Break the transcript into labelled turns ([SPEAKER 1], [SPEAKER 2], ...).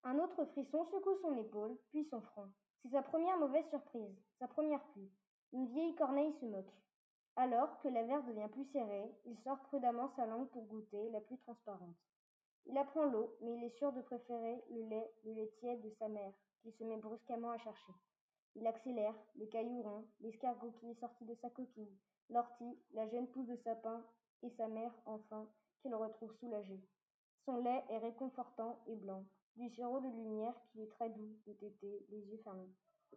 [SPEAKER 1] Un autre frisson secoue son épaule, puis son front. C'est sa première mauvaise surprise, sa première pluie. Une vieille corneille se moque. Alors que l'air devient plus serré, il sort prudemment sa langue pour goûter la pluie transparente. Il apprend l'eau, mais il est sûr de préférer le lait tiède de sa mère, qu'il se met brusquement à chercher. Il accélère, le caillou rond, l'escargot qui est sorti de sa coquille, l'ortie, la jeune pousse de sapin, et sa mère, enfin, qu'il retrouve soulagée. Son lait est réconfortant et blanc, du sirop de lumière qui est très doux de téter, les yeux fermés.